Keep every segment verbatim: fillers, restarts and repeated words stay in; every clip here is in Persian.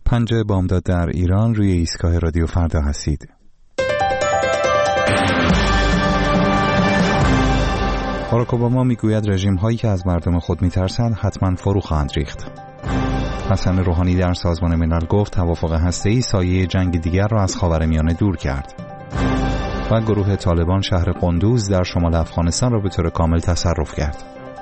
پنجه بامداد در ایران، روی ایستگاه رادیو فردا هستید. باراک اوباما میگوید رژیم هایی که از مردم خود میترسند حتما فرو خواهند ریخت. حسن روحانی در سازمان ملل گفت توافق هسته‌ای سایه جنگ دیگر را از خاورمیانه دور کرد. و گروه طالبان شهر قندوز در شمال افغانستان را به طور کامل تصرف کرد.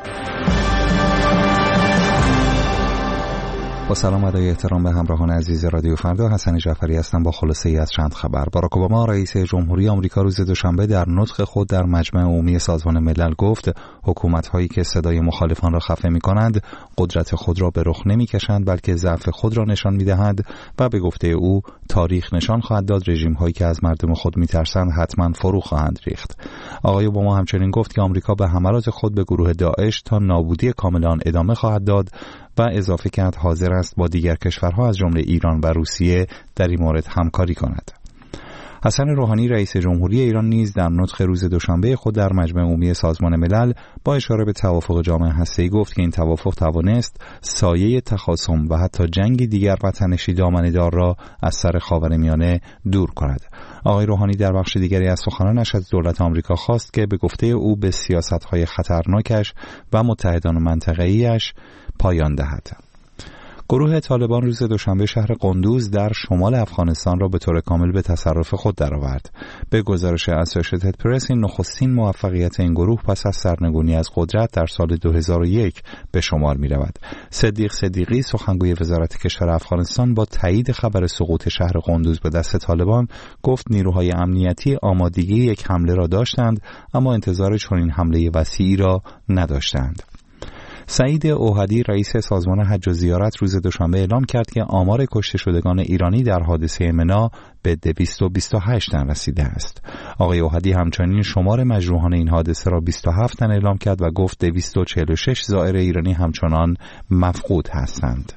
با سلام و ادای احترام به همراهان عزیز رادیو فردا، حسن جعفری هستم با خلاصه ای از چند خبر. باراک اوباما رئیس جمهوری آمریکا روز دوشنبه در نطق خود در مجمع عمومی سازمان ملل گفت حکومت‌هایی که صدای مخالفان را خفه می‌کنند قدرت خود را به رخ نمی‌کشند بلکه ضعف خود را نشان می‌دهند و به گفته او تاریخ نشان خواهد داد رژیم‌هایی که از مردم خود می‌ترسند حتما فرو خواهند ریخت. آقای اوباما همچنین گفت که آمریکا به حملات خود به گروه داعش تا نابودی کامل آن ادامه خواهد داد و اضافه کرد حاضر است با دیگر کشورها از جمله ایران و روسیه در این مورد همکاری کند. حسن روحانی رئیس جمهوری ایران نیز در نطق روز دوشنبه خود در مجمع عمومی سازمان ملل با اشاره به توافق جامع هسته‌ای گفت که این توافق توانست سایه تخاصم و حتی جنگ دیگر و تنشی دامنه‌دار را از سر خاورمیانه دور کند. آقای روحانی در بخش دیگری از سخنانش از دولت آمریکا خواست که به گفته او به سیاست‌های خطرناکش و متحدان منطقه‌ایش پایان دهد. گروه طالبان روز دوشنبه شهر قندوز در شمال افغانستان را به طور کامل به تصرف خود درآورد. به گزارش اسوسییتد پرس این نخستین موفقیت این گروه پس از سرنگونی از قدرت در سال دو هزار و یک به شمار می رود. صدیق صدیقی سخنگوی وزارت کشور افغانستان با تایید خبر سقوط شهر قندوز به دست طالبان گفت نیروهای امنیتی آمادگی یک حمله را داشتند اما انتظار چنین حمله وسیعی را نداشتند. سعید اوحدی رئیس سازمان حج و زیارت روز دوشنبه اعلام کرد که آمار کشته شدگان ایرانی در حادثه منا به دویست و بیست و هشت تن رسیده است. آقای اوحدی همچنین شمار مجروحان این حادثه را بیست و هفت تن اعلام کرد و گفت دویست و چهل و شش زائر ایرانی همچنان مفقود هستند.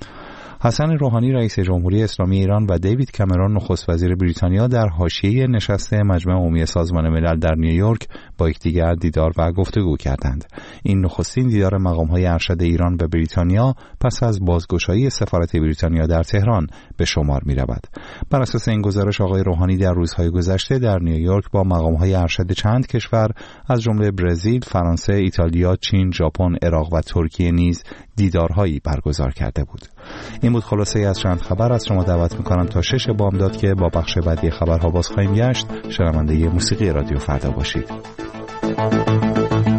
حسن روحانی رئیس جمهوری اسلامی ایران و دیوید کامرون نخست وزیر بریتانیا در حاشیه نشست مجمع عمومی سازمان ملل در نیویورک با یکدیگر دیدار و گفتگو کردند. این نخستین دیدار مقام‌های ارشد ایران و بریتانیا پس از بازگشایی سفارت بریتانیا در تهران به شمار می‌رود. بر اساس این گزارش آقای روحانی در روزهای گذشته در نیویورک با مقام‌های ارشد چند کشور از جمله برزیل، فرانسه، ایتالیا، چین، ژاپن، عراق و ترکیه نیز دیدارهایی برگزار کرده بود. این بود خلاصه ای از چند خبر. از شما دعوت میکنم تا شش بامداد که با بخش بعدی خبرها باز خواهیم گشت شنونده موسیقی رادیو فردا باشید.